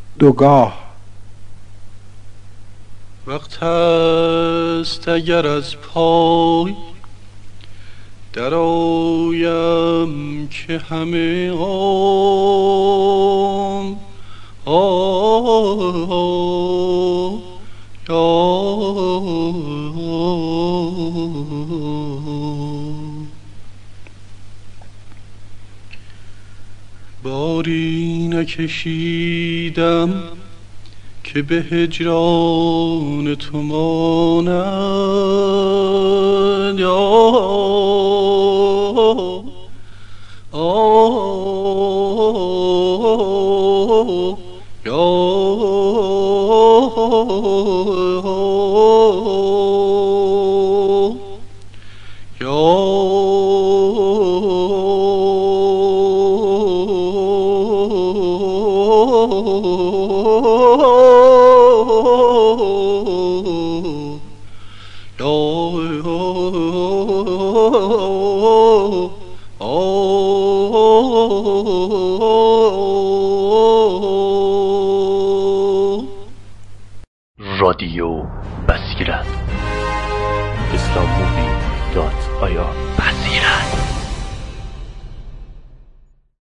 دوگاه. وقت است اگر از پای درآیم که همه عمر باری نکشیدم که به هجران تو ماند رادیو بصیرت islammovie.ir بصیرت.